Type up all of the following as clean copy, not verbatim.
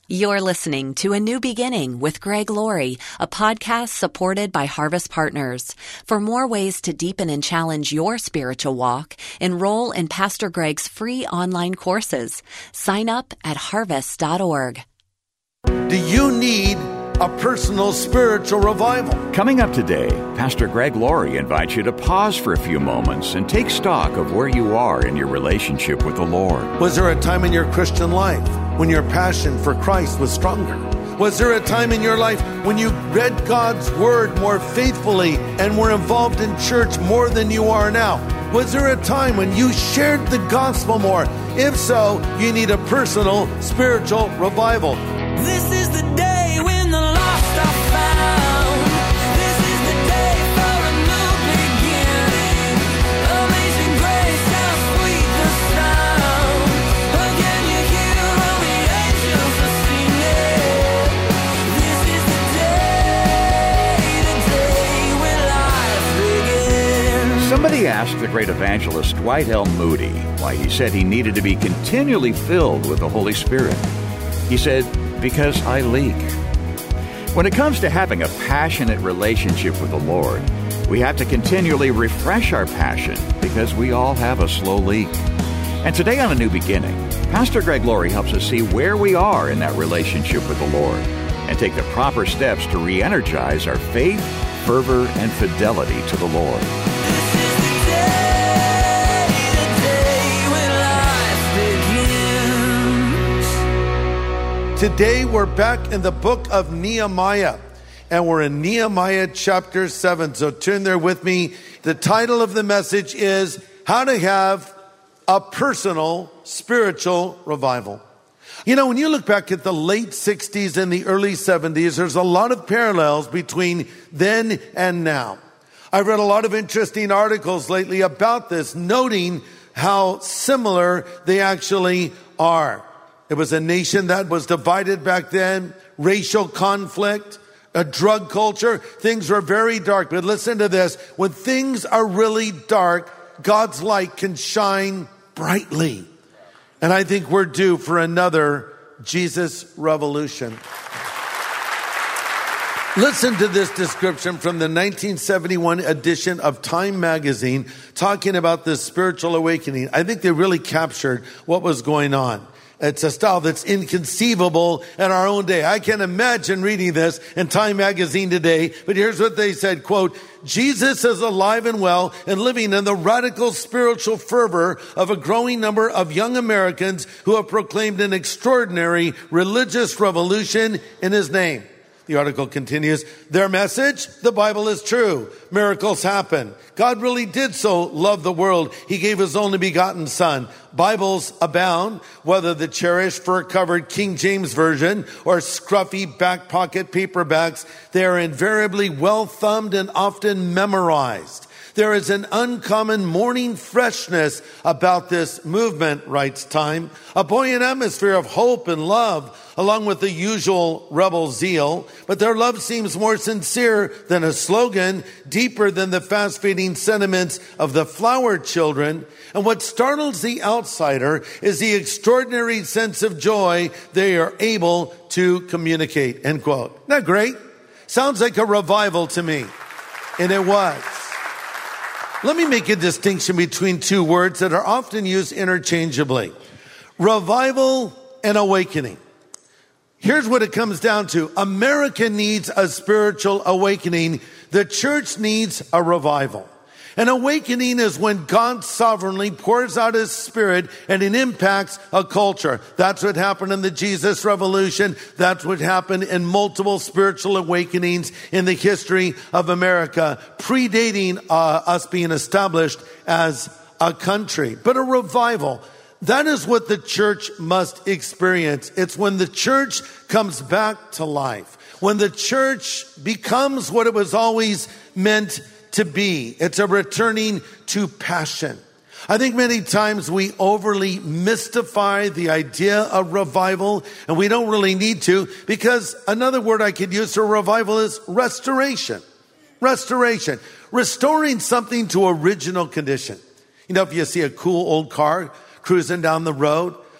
You're listening to A New Beginning with Greg Laurie, a podcast supported by Harvest Partners. For more ways to deepen and challenge your spiritual walk, enroll in Pastor Greg's free online courses. Sign up at harvest.org. Do you need a personal spiritual revival? Coming up today, Pastor Greg Laurie invites you to pause for a few moments and take stock of where you are in your relationship with the Lord. Was there a time in your Christian life when your passion for Christ was stronger? Was there a time in your life when you read God's Word more faithfully and were involved in church more than you are now? Was there a time when you shared the gospel more? If so, you need a personal spiritual revival. This is the day when the lost are found. This is the day for a new beginning. Amazing grace, how sweet the sound. Again you hear all the angels are singing. This is the day when life begins. Somebody asked the great evangelist Dwight L. Moody why he said he needed to be continually filled with the Holy Spirit. He said, "Because I leak." When it comes to having a passionate relationship with the Lord, we have to continually refresh our passion because we all have a slow leak. And today on A New Beginning, Pastor Greg Laurie helps us see where we are in that relationship with the Lord and take the proper steps to re-energize our faith, fervor, and fidelity to the Lord. This is the day when life begins. Today we're back in the book of Nehemiah, and we're in Nehemiah chapter 7. So turn there with me. The title of the message is How to Have a Personal Spiritual Revival. You know, when you look back at the late 60s and the early 70s, there's a lot of parallels between then and now. I've read a lot of interesting articles lately about this, noting how similar they actually are. It was a nation that was divided back then, racial conflict, a drug culture. Things were very dark. But listen to this. When things are really dark, God's light can shine brightly. And I think we're due for another Jesus revolution. Listen to this description from the 1971 edition of Time magazine talking about this spiritual awakening. I think they really captured what was going on. It's a style that's inconceivable in our own day. I can't imagine reading this in Time magazine today, but here's what they said, quote, "Jesus is alive and well and living in the radical spiritual fervor of a growing number of young Americans who have proclaimed an extraordinary religious revolution in his name." The article continues, "Their message? The Bible is true. Miracles happen. God really did so love the world. He gave his only begotten son. Bibles abound, whether the cherished fur-covered King James Version or scruffy back pocket paperbacks. They are invariably well-thumbed and often memorized. There is an uncommon morning freshness about this movement," writes Time, "a buoyant atmosphere of hope and love, along with the usual rebel zeal. But their love seems more sincere than a slogan, deeper than the fast-fading sentiments of the flower children. And what startles the outsider is the extraordinary sense of joy they are able to communicate," end quote. Isn't that great? Sounds like a revival to me. And it was. Let me make a distinction between two words that are often used interchangeably. Revival and awakening. Here's what it comes down to. America needs a spiritual awakening. The church needs a revival. An awakening is when God sovereignly pours out his spirit and it impacts a culture. That's what happened in the Jesus Revolution. That's what happened in multiple spiritual awakenings in the history of America, predating us being established as a country. But a revival, that is what the church must experience. It's when the church comes back to life, when the church becomes what it was always meant to be. It's a returning to passion. I think many times we overly mystify the idea of revival, and we don't really need to, because another word I could use for revival is restoration. Restoration. Restoring something to original condition. You know, if you see a cool old car cruising down the road,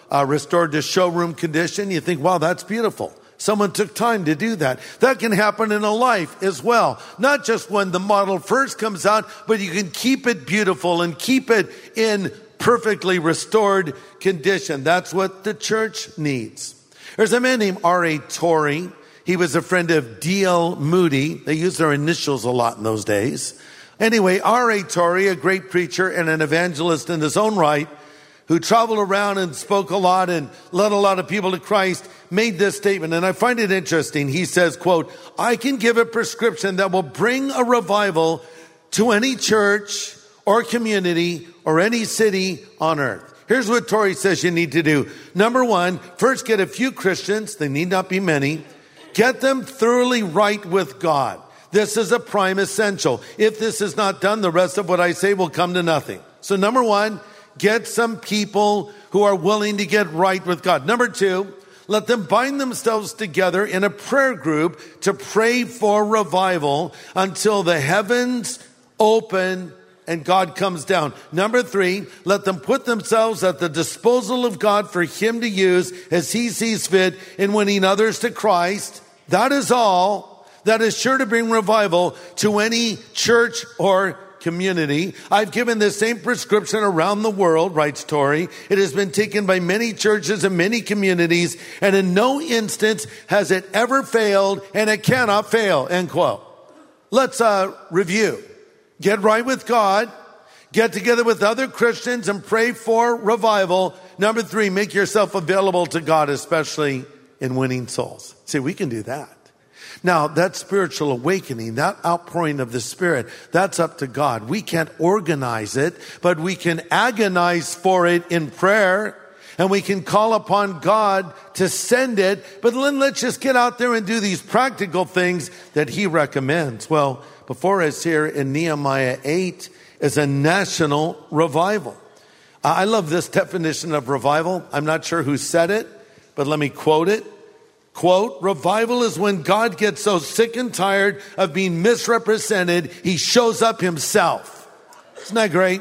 restored to showroom condition. You think, wow, that's beautiful. Someone took time to do that. That can happen in a life as well. Not just when the model first comes out, but you can keep it beautiful and keep it in perfectly restored condition. That's what the church needs. There's a man named R.A. Torrey. He was a friend of D.L. Moody. They used their initials a lot in those days. Anyway, R.A. Torrey, a great preacher and an evangelist in his own right, who traveled around and spoke a lot and led a lot of people to Christ, made this statement, and I find it interesting. He says, quote, "I can give a prescription that will bring a revival to any church or community or any city on earth." Here's what Torrey says you need to do. Number one, first get a few Christians, they need not be many, get them thoroughly right with God. This is a prime essential. If this is not done, the rest of what I say will come to nothing. So number one, get some people who are willing to get right with God. Number two, let them bind themselves together in a prayer group to pray for revival until the heavens open and God comes down. Number three, let them put themselves at the disposal of God for Him to use as He sees fit in winning others to Christ. That is all. That is sure to bring revival to any church or community. I've given the same prescription around the world, writes Torrey. It has been taken by many churches and many communities, and in no instance has it ever failed, and it cannot fail, end quote. Let's review. Get right with God. Get together with other Christians and pray for revival. Number three, make yourself available to God, especially in winning souls. See, we can do that. Now, that spiritual awakening, that outpouring of the Spirit, that's up to God. We can't organize it, but we can agonize for it in prayer, and we can call upon God to send it. But then let's just get out there and do these practical things that He recommends. Well, before us here in Nehemiah 8 is a national revival. I love this definition of revival. I'm not sure who said it, but let me quote it. Quote, "Revival is when God gets so sick and tired of being misrepresented, He shows up Himself." Isn't that great?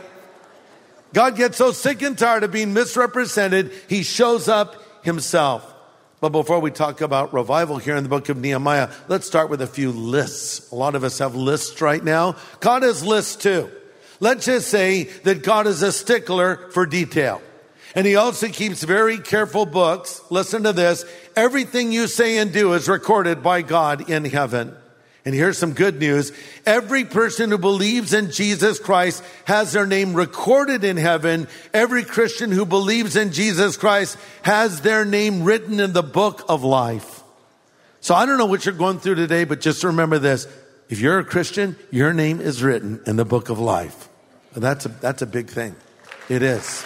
God gets so sick and tired of being misrepresented, He shows up Himself. But before we talk about revival here in the book of Nehemiah, let's start with a few lists. A lot of us have lists right now. God has lists too. Let's just say that God is a stickler for detail. And He also keeps very careful books. Listen to this. Everything you say and do is recorded by God in heaven. And here's some good news. Every person who believes in Jesus Christ has their name recorded in heaven. Every Christian who believes in Jesus Christ has their name written in the book of life. So I don't know what you're going through today, but just remember this. If you're a Christian, your name is written in the book of life. And that's a big thing. It is.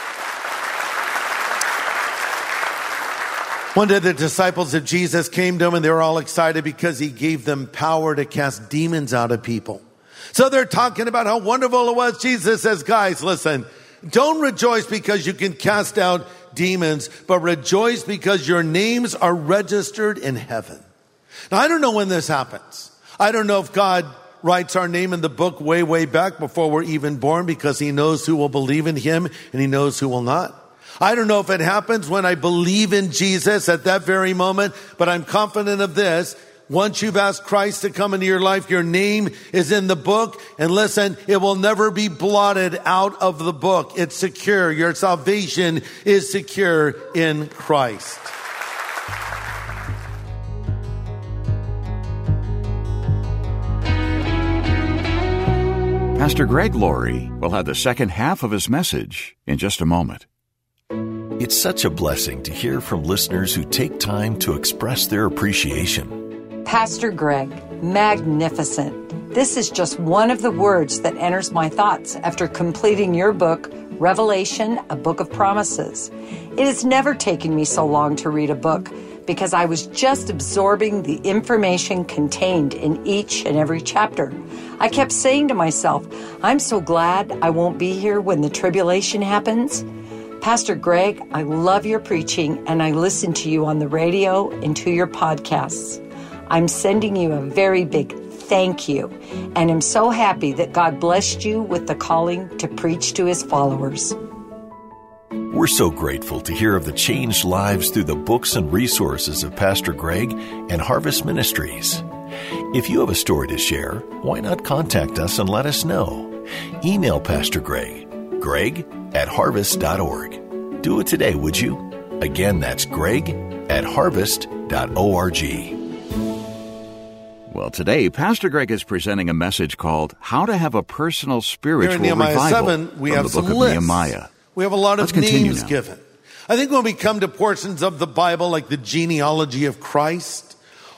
One day the disciples of Jesus came to Him and they were all excited because He gave them power to cast demons out of people. So they're talking about how wonderful it was. Jesus says, guys, listen, don't rejoice because you can cast out demons, but rejoice because your names are registered in heaven. Now, I don't know when this happens. I don't know if God writes our name in the book way, way back before we're even born because He knows who will believe in Him and He knows who will not. I don't know if it happens when I believe in Jesus at that very moment, but I'm confident of this. Once you've asked Christ to come into your life, your name is in the book. And listen, it will never be blotted out of the book. It's secure. Your salvation is secure in Christ. Pastor Greg Laurie will have the second half of his message in just a moment. It's such a blessing to hear from listeners who take time to express their appreciation. Pastor Greg, magnificent. This is just one of the words that enters my thoughts after completing your book, Revelation, a Book of Promises. It has never taken me so long to read a book because I was just absorbing the information contained in each and every chapter. I kept saying to myself, I'm so glad I won't be here when the tribulation happens. Pastor Greg, I love your preaching and I listen to you on the radio and to your podcasts. I'm sending you a very big thank you and am so happy that God blessed you with the calling to preach to His followers. We're so grateful to hear of the changed lives through the books and resources of Pastor Greg and Harvest Ministries. If you have a story to share, why not contact us and let us know? Email Pastor Greg, greg@harvest.org. Do it today, would you? Again, that's greg@harvest.org. Well, today, Pastor Greg is presenting a message called How to Have a Personal Spiritual Here in Nehemiah Revival 7, we from have the some book of lists. Nehemiah. We have a lot Let's of continue names now. given. I think when we come to portions of the Bible, like the genealogy of Christ,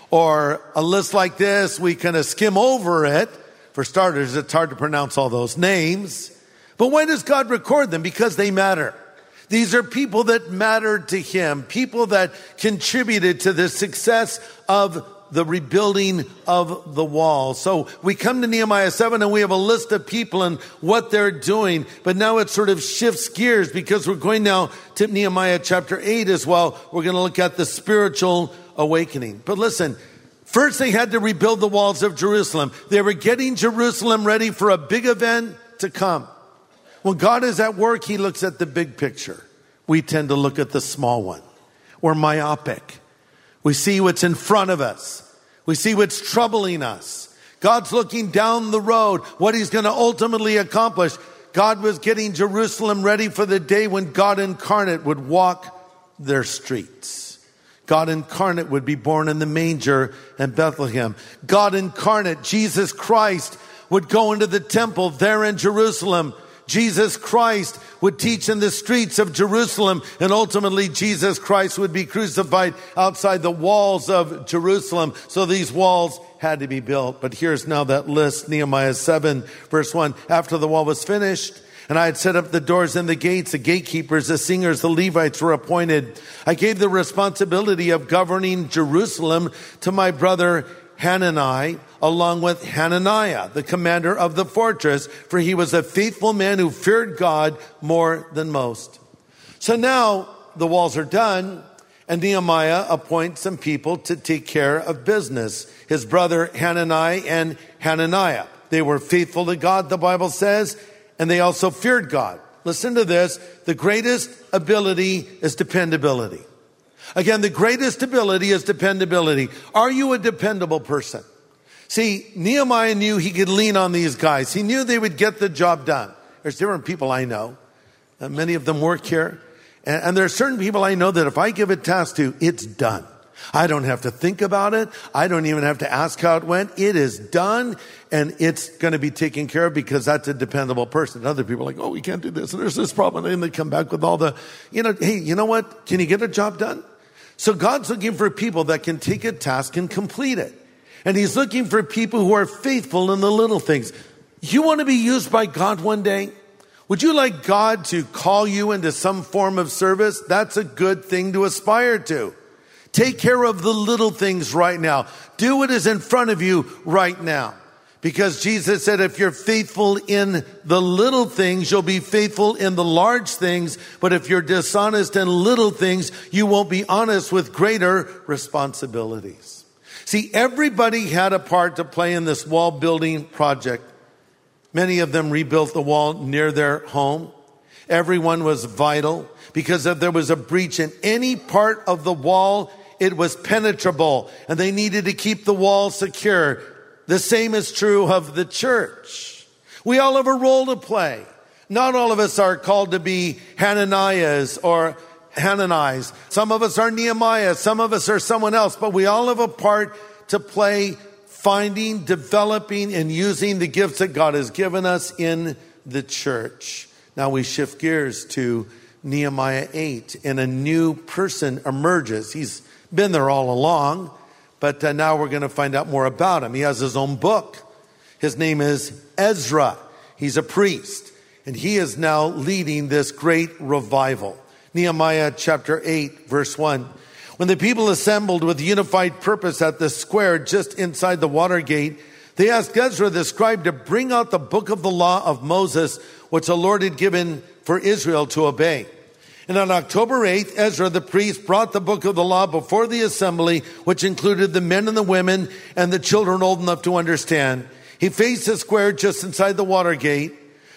or a list like this, we kind of skim over it. For starters, it's hard to pronounce all those names. But why does God record them? Because they matter. These are people that mattered to Him, people that contributed to the success of the rebuilding of the wall. So we come to Nehemiah 7 and we have a list of people and what they're doing. But now it sort of shifts gears because we're going now to Nehemiah chapter 8 as well. We're going to look at the spiritual awakening. But listen, first they had to rebuild the walls of Jerusalem. They were getting Jerusalem ready for a big event to come. When God is at work, He looks at the big picture. We tend to look at the small one. We're myopic. We see what's in front of us. We see what's troubling us. God's looking down the road, what He's going to ultimately accomplish. God was getting Jerusalem ready for the day when God incarnate would walk their streets. God incarnate would be born in the manger in Bethlehem. God incarnate, Jesus Christ, would go into the temple there in Jerusalem. Jesus Christ would teach in the streets of Jerusalem, and ultimately Jesus Christ would be crucified outside the walls of Jerusalem. So these walls had to be built. But here's now that list, Nehemiah 7, verse 1. After the wall was finished, and I had set up the doors and the gates, the gatekeepers, the singers, the Levites were appointed. I gave the responsibility of governing Jerusalem to my brother Hanani, along with Hananiah, the commander of the fortress, for he was a faithful man who feared God more than most. So now the walls are done, and Nehemiah appoints some people to take care of business. His brother Hanani and Hananiah. They were faithful to God, the Bible says, and they also feared God. Listen to this. The greatest ability is dependability. Again, the greatest ability is dependability. Are you a dependable person? See, Nehemiah knew he could lean on these guys. He knew they would get the job done. There's different people I know. Many of them work here. And there are certain people I know that if I give a task to, it's done. I don't have to think about it. I don't even have to ask how it went. It is done, and it's going to be taken care of because that's a dependable person. Other people are like, oh, we can't do this, and there's this problem. And they come back with all the, hey, you know what? Can you get a job done? So God's looking for people that can take a task and complete it. And He's looking for people who are faithful in the little things. You want to be used by God one day? Would you like God to call you into some form of service? That's a good thing to aspire to. Take care of the little things right now. Do what is in front of you right now. Because Jesus said, if you're faithful in the little things, you'll be faithful in the large things. But if you're dishonest in little things, you won't be honest with greater responsibilities. See, everybody had a part to play in this wall building project. Many of them rebuilt the wall near their home. Everyone was vital because if there was a breach in any part of the wall, it was penetrable and they needed to keep the wall secure. The same is true of the church. We all have a role to play. Not all of us are called to be Hananiahs or Hananiahs. Some of us are Nehemiah. Some of us are someone else. But we all have a part to play finding, developing, and using the gifts that God has given us in the church. Now we shift gears to Nehemiah 8, and a new person emerges. He's been there all along. But now we're going to find out more about him. He has his own book. His name is Ezra. He's a priest. And he is now leading this great revival. Nehemiah chapter 8, verse 1. When the people assembled with unified purpose at the square just inside the water gate, they asked Ezra the scribe to bring out the book of the law of Moses, which the Lord had given for Israel to obey. And on October 8th, Ezra the priest brought the book of the law before the assembly, which included the men and the women and the children old enough to understand. He faced the square just inside the water gate.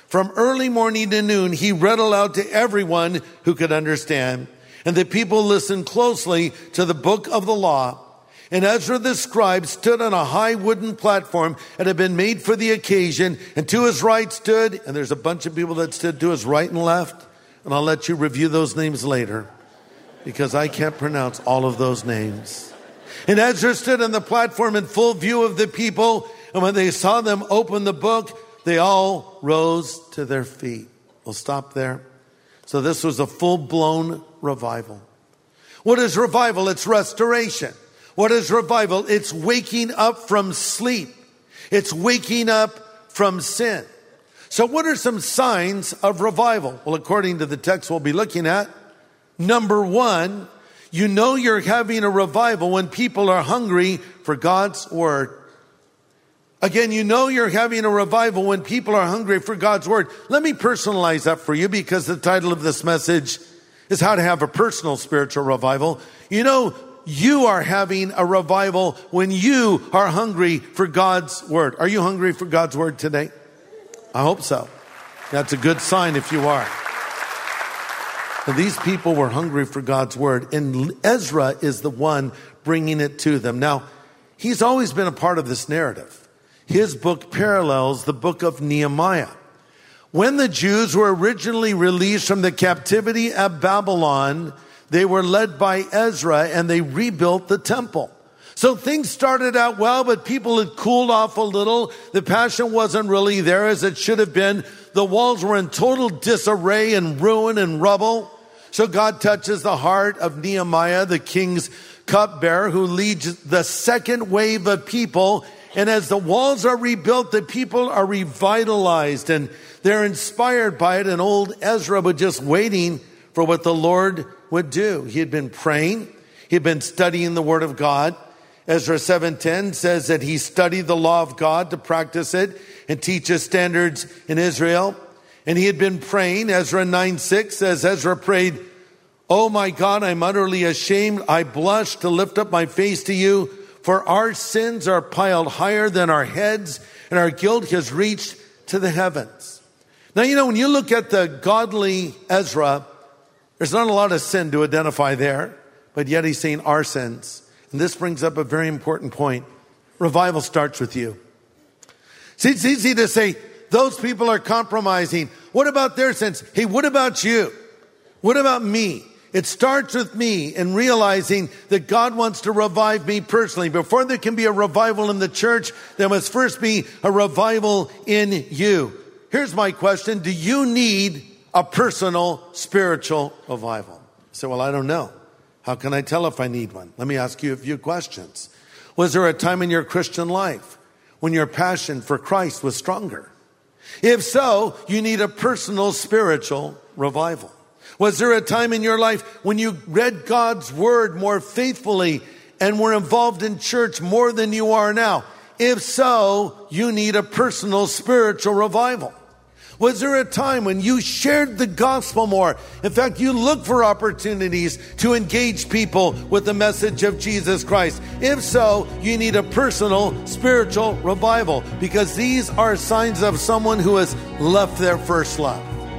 From early morning to noon, he read aloud to everyone who could understand. And the people listened closely to the book of the law. And Ezra the scribe stood on a high wooden platform that had been made for the occasion. And to his right stood, and there's a bunch of people that stood to his right and left. And I'll let you review those names later, because I can't pronounce all of those names. And Ezra stood on the platform in full view of the people. And when they saw them open the book, they all rose to their feet. We'll stop there. So this was a full-blown revival. What is revival? It's restoration. What is revival? It's waking up from sleep. It's waking up from sin. So what are some signs of revival? Well, according to the text we'll be looking at, number one, you know you're having a revival when people are hungry for God's word. Again, you know you're having a revival when people are hungry for God's word. Let me personalize that for you, because the title of this message is how to have a personal spiritual revival. You know, you are having a revival when you are hungry for God's word. Are you hungry for God's word today? I hope so. That's a good sign if you are. Now, these people were hungry for God's word, and Ezra is the one bringing it to them. Now, he's always been a part of this narrative. His book parallels the book of Nehemiah. When the Jews were originally released from the captivity at Babylon, they were led by Ezra and they rebuilt the temple. So things started out well, but people had cooled off a little. The passion wasn't really there as it should have been. The walls were in total disarray and ruin and rubble. So God touches the heart of Nehemiah, the king's cupbearer, who leads the second wave of people. And as the walls are rebuilt, the people are revitalized and they're inspired by it. And old Ezra was just waiting for what the Lord would do. He had been praying. He had been studying the word of God. Ezra 7:10 says that he studied the law of God to practice it and teach his standards in Israel. And he had been praying. Ezra 9:6 says Ezra prayed, "Oh my God, I'm utterly ashamed. I blush to lift up my face to you. For our sins are piled higher than our heads, and our guilt has reached to the heavens." Now, you know, when you look at the godly Ezra, there's not a lot of sin to identify there, but yet he's saying our sins. And this brings up a very important point. Revival starts with you. See, it's easy to say, those people are compromising. What about their sins? Hey, what about you? What about me? It starts with me and realizing that God wants to revive me personally. Before there can be a revival in the church, there must first be a revival in you. Here's my question. Do you need a personal spiritual revival? You say, well, I don't know. How can I tell if I need one? Let me ask you a few questions. Was there a time in your Christian life when your passion for Christ was stronger? If so, you need a personal spiritual revival. Was there a time in your life when you read God's word more faithfully and were involved in church more than you are now? If so, you need a personal spiritual revival. Was there a time when you shared the gospel more? In fact, you looked for opportunities to engage people with the message of Jesus Christ. If so, you need a personal spiritual revival, because these are signs of someone who has left their first love.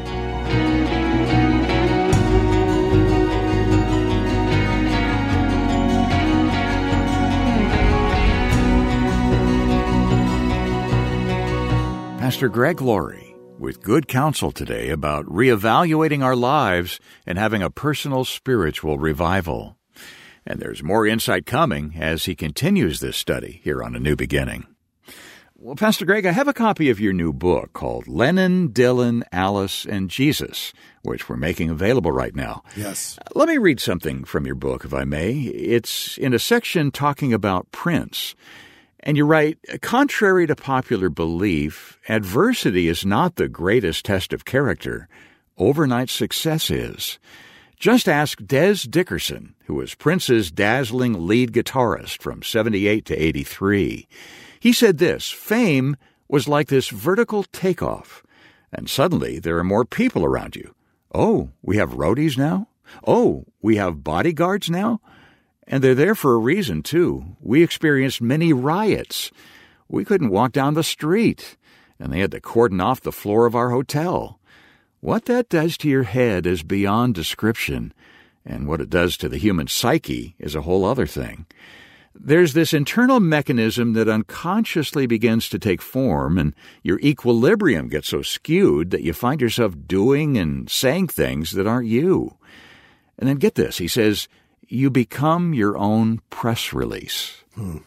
Pastor Greg Laurie with good counsel today about reevaluating our lives and having a personal spiritual revival. And there's more insight coming as he continues this study here on A New Beginning. Well, Pastor Greg, I have a copy of your new book called Lennon, Dylan, Alice, and Jesus, which we're making available right now. Yes. Let me read something from your book, if I may. It's in a section talking about Prince. And you write, contrary to popular belief, adversity is not the greatest test of character. Overnight success is. Just ask Des Dickerson, who was Prince's dazzling lead guitarist from 78 to 83. He said this: fame was like this vertical takeoff, and suddenly there are more people around you. Oh, we have roadies now? Oh, we have bodyguards now? And they're there for a reason, too. We experienced many riots. We couldn't walk down the street. and they had to cordon off the floor of our hotel. What that does to your head is beyond description, and what it does to the human psyche is a whole other thing. There's this internal mechanism that unconsciously begins to take form, and your equilibrium gets so skewed that you find yourself doing and saying things that aren't you. And then get this, he says, you become your own press release.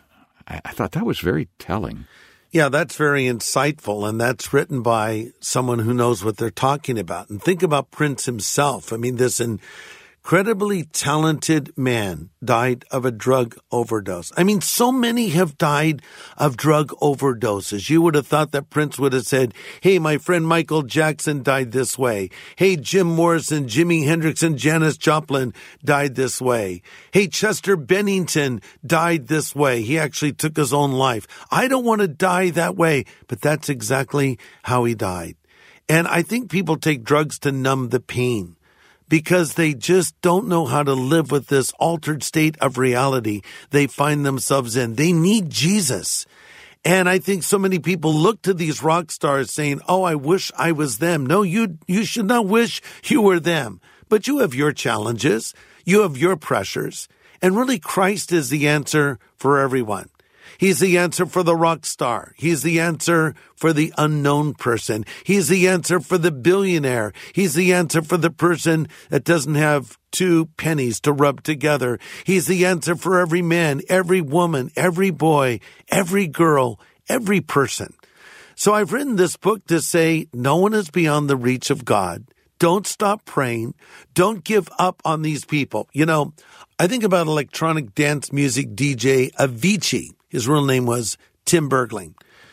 I thought that was very telling. Yeah, that's very insightful, and that's written by someone who knows what they're talking about. And think about Prince himself. I mean, this incredibly talented man died of a drug overdose. I mean, so many have died of drug overdoses. You would have thought that Prince would have said, hey, my friend Michael Jackson died this way. Hey, Jim Morrison, Jimi Hendrix, and Janis Joplin died this way. Hey, Chester Bennington died this way. He actually took his own life. I don't want to die that way, but that's exactly how he died. And I think people take drugs to numb the pain, because they just don't know how to live with this altered state of reality they find themselves in. They need Jesus. And I think so many people look to these rock stars saying, oh, I wish I was them. No, you should not wish you were them. But you have your challenges. You have your pressures. And really, Christ is the answer for everyone. He's the answer for the rock star. He's the answer for the unknown person. He's the answer for the billionaire. He's the answer for the person that doesn't have 2 pennies to rub together. He's the answer for every man, every woman, every boy, every girl, every person. So I've written this book to say no one is beyond the reach of God. Don't stop praying. Don't give up on these people. You know, I think about electronic dance music DJ Avicii. His real name was Tim Bergling.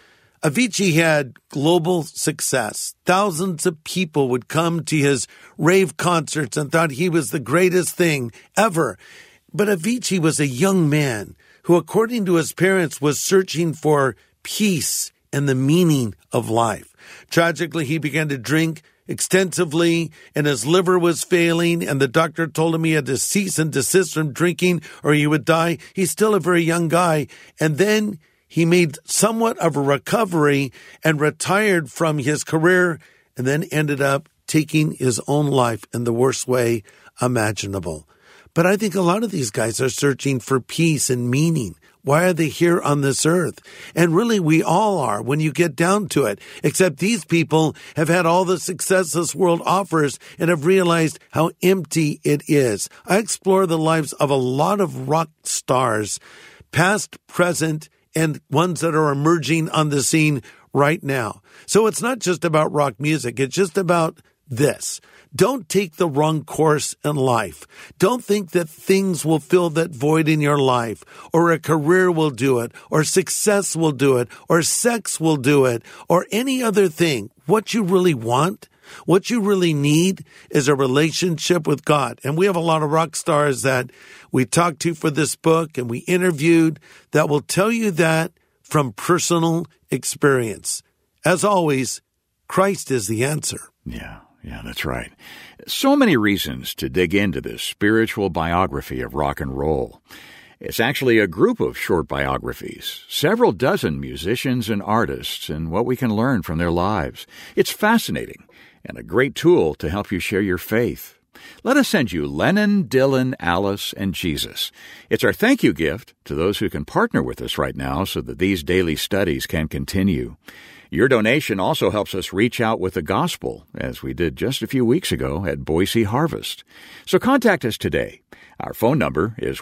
Avicii had global success. Thousands of people would come to his rave concerts and thought he was the greatest thing ever. But Avicii was a young man who, according to his parents, was searching for peace and the meaning of life. Tragically, he began to drink extensively, and his liver was failing, and the doctor told him he had to cease and desist from drinking or he would die. He's still a very young guy. And then he made somewhat of a recovery and retired from his career, and then ended up taking his own life in the worst way imaginable. But I think a lot of these guys are searching for peace and meaning. Why are they here on this earth? And really, we all are when you get down to it, except these people have had all the success this world offers and have realized how empty it is. I explore the lives of a lot of rock stars, past, present, and ones that are emerging on the scene right now. So it's not just about rock music. It's just about this. Don't take the wrong course in life. Don't think that things will fill that void in your life, or a career will do it, or success will do it, or sex will do it, or any other thing. What you really want, what you really need, is a relationship with God. And we have a lot of rock stars that we talked to for this book and we interviewed that will tell you that from personal experience. As always, Christ is the answer. Yeah, that's right. So many reasons to dig into this spiritual biography of rock and roll. It's actually a group of short biographies, several dozen musicians and artists, and what we can learn from their lives. It's fascinating and a great tool to help you share your faith. Let us send you Lennon, Dylan, Alice, and Jesus. It's our thank you gift to those who can partner with us right now so that these daily studies can continue. Your donation also helps us reach out with the gospel, as we did just a few weeks ago at Boise Harvest. So contact us today. Our phone number is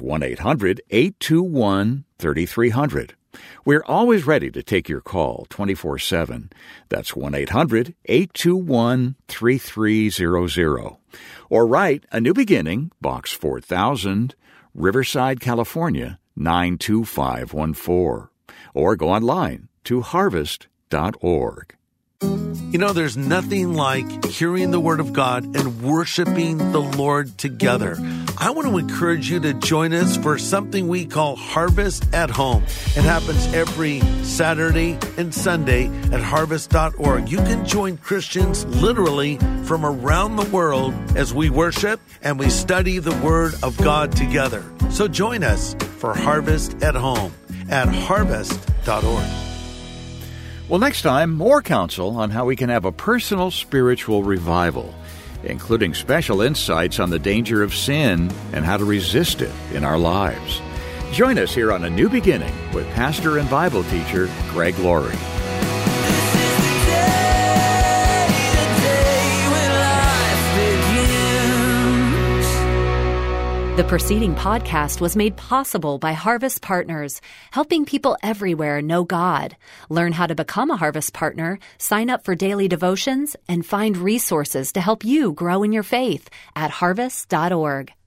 1-800-821-3300. We're always ready to take your call 24/7. That's 1-800-821-3300. Or write A New Beginning, Box 4000, Riverside, California, 92514. Or go online to harvest.org. You know, there's nothing like hearing the Word of God and worshiping the Lord together. I want to encourage you to join us for something we call Harvest at Home. It happens every Saturday and Sunday at harvest.org. You can join Christians literally from around the world as we worship and we study the Word of God together. So join us for Harvest at Home at harvest.org. Well, next time, more counsel on how we can have a personal spiritual revival, including special insights on the danger of sin and how to resist it in our lives. Join us here on A New Beginning with pastor and Bible teacher Greg Laurie. The preceding podcast was made possible by Harvest Partners, helping people everywhere know God. Learn how to become a Harvest Partner, sign up for daily devotions, and find resources to help you grow in your faith at harvest.org.